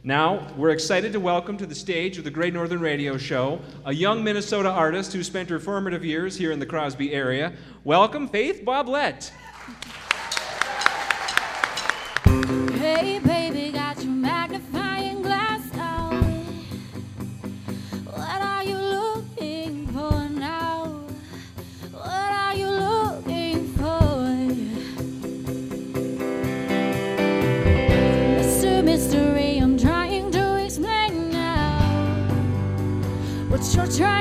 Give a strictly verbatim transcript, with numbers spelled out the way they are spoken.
Now, we're excited to welcome to the stage of the Great Northern Radio Show a young Minnesota artist who spent her formative years here in the Crosby area. Welcome, Faith Boblett. Hey, baby, got your magnifying glass out. What are you looking for now? What are you looking for? Mister Mystery, I'm trying to explain now what you're trying